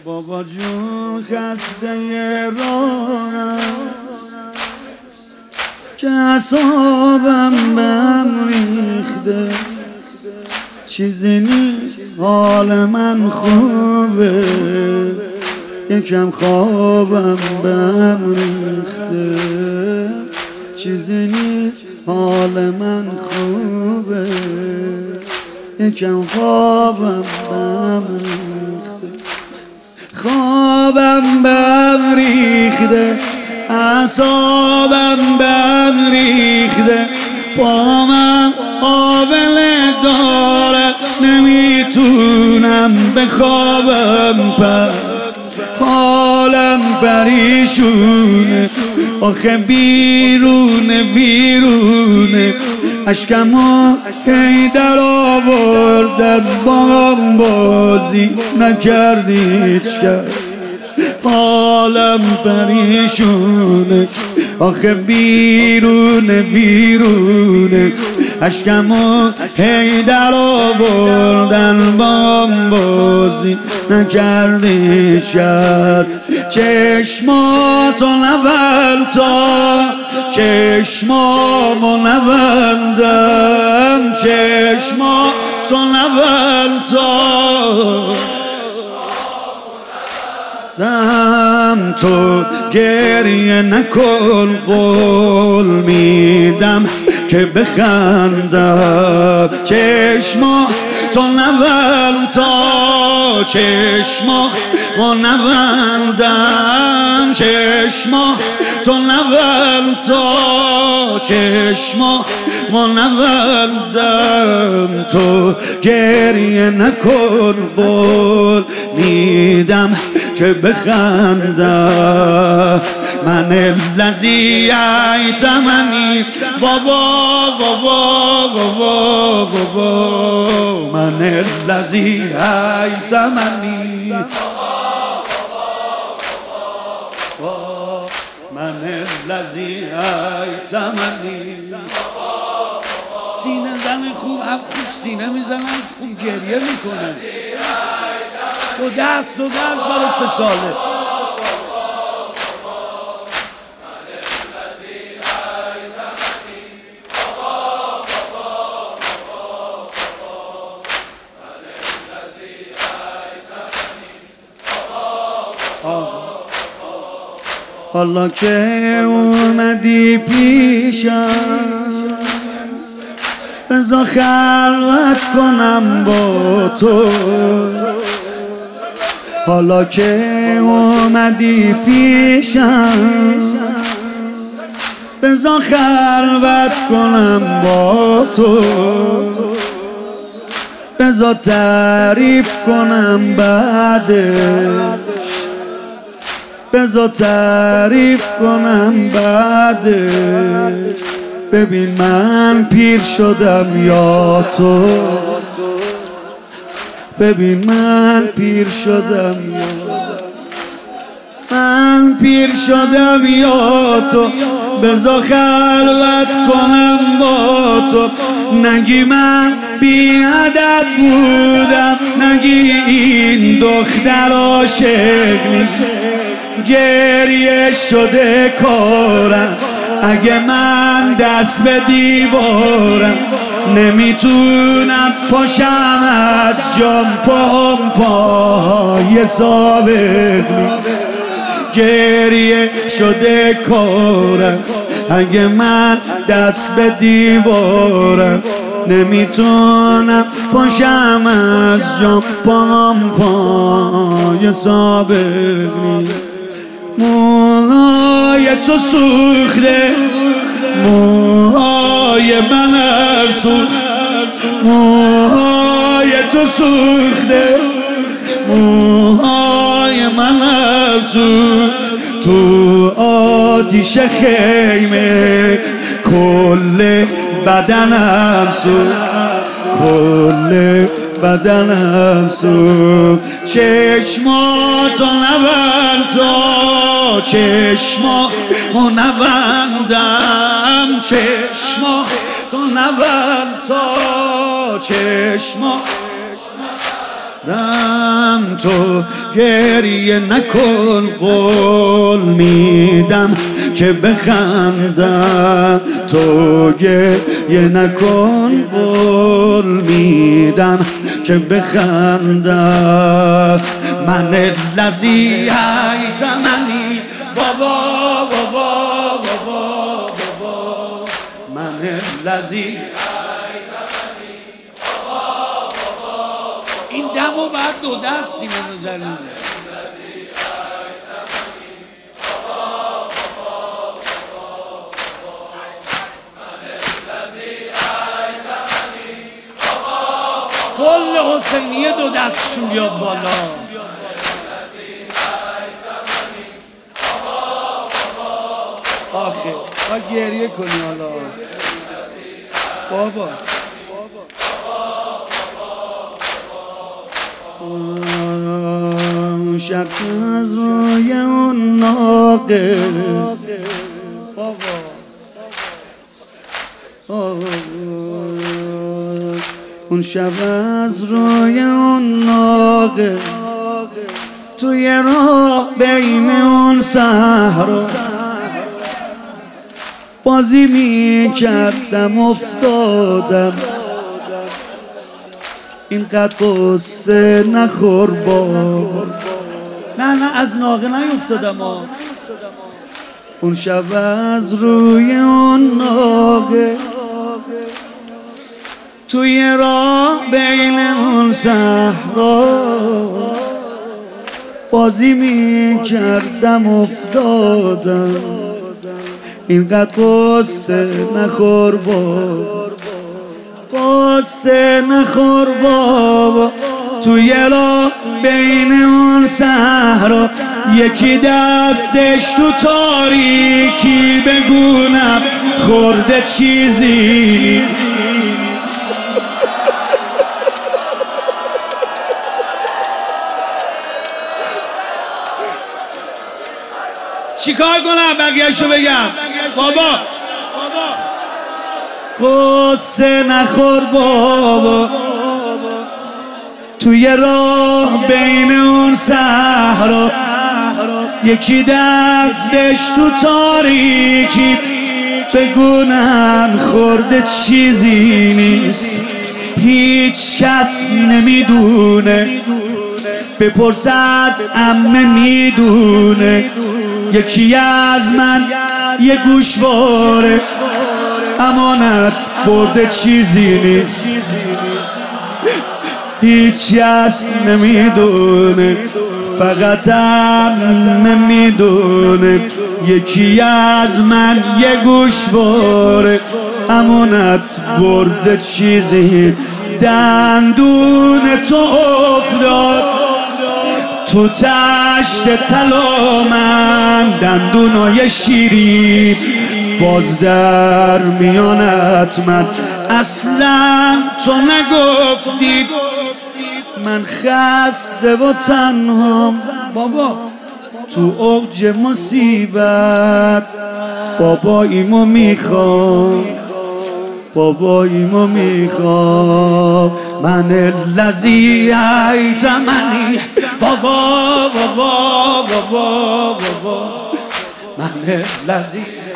بابا جون خسته رانم که اعصابم بهم ریخته، چیزی نیست حال من خوبه، یکم خوابم بهم ریخته، چیزی نیست حال من خوبه، یکم خوابم بهم ریخته، خوابم بهم ریخته، اعصابم بهم ریخته، پامم آبله داره، نمیتونم بخوابم، پس حالم پریشونه، آخه بیرونه اشکمو هی در آوردن، بام بازی نکردید کس، حالم پریشونه، آخه بیرونه اشکمو هی در آوردن، بام بازی نکردید کس، چشماتو نبند تا چشمامو نبندم، چشماتو نبند تا دم، تو گریه نکن قول میدم که بخندم، چشماتو نبند تا چشمامو نبندم، چشماتو نبند تا چشمامو نبندم، تو گریه نکن قول میدم که بخندم، من الذی ایتمنی بابا من الذی ایتمنی، من الذی ایتمنی، سینه زن خوب هم خوب سینه میزنن، خوب گریه میکنن، دو دست برای 3 ساله. حالا که اومدی پیشم، بذار خلوت کنم با تو، حالا که اومدی پیشم، بذار خلوت کنم با تو، بذار تعریف کنم بعدش، بذار تعریف کنم بعدش، ببین من پیر شدم یا تو، ببین من پیر شدم یا من پیر شدم یا تو، بذار خلوت کنم با تو، نگی من بی‌ادب بودم، نگی این دختر عاشق نیست، گریه شده کارم، اگه من دست به دیوارم، نمیتونم پاشم از جام، پای سابق نیست، گریه شده کارم، اگه من دست به دیوارم، نمیتونم پاشم از جام، پای سابق نیست، موهای تو سوخته، موهای من سوخت، موهای تو سوخته، موهای من سوخت، تو آتیش خیمه کل بدنم سوخت، کل بدنم سوخت، چشماتو نبند تا چشمامو نبندم، چشماتو نبند تا چشمامو تو گریه نکن قول میدم که بخندم تو گریه نکن قول میدم که بخندم من الذی ایتمنی بابا بابا بابا بابا من الذی این دمو بعد دو دست سینه بزنیم کل حسینیه دو دستشون بیاد بالا آخه باید گریه کنی حالا بابا شب از روی اون ناقه بابا اون شب از روی اون ناقه توی راه بین اون صحرا بازی می کردم افتادم اینقدر قصه نخور بابا نه از ناقه نیفتادم اون شب از روی اون ناقه توی راه بین اون صحرا بازی می کردم افتادم اینقدر قصه نخور بابا قصه نخور بابا توی راه بین اون صحرا یکی دستش تو تاریکی بگونم خورده چیزی چیکار کنم بقیه‌شو بگم بابا قصه نخور بابا توی راه بین اون صحرا یکی دستش تو تاریکی بگونن خورده چیزی نیست هیچ کس نمیدونه بپرس از عمه میدونه یکی از من یه گوشواره امانت برده چیزی نیست هیچ کس نمیدونه فقط عمه میدونه یکی از من یه گوشواره امانت برده چیزی دندون تو افتاد تو تشت طلا من دندونای شیرین باز در میانت من اصلا تو نگفتی من خسته و تنهام بابا تو اوج مصیبت باباییمو میخوام باباییمو میخوام من الذی ایتمنی بابا بابا بابا بابا من الذی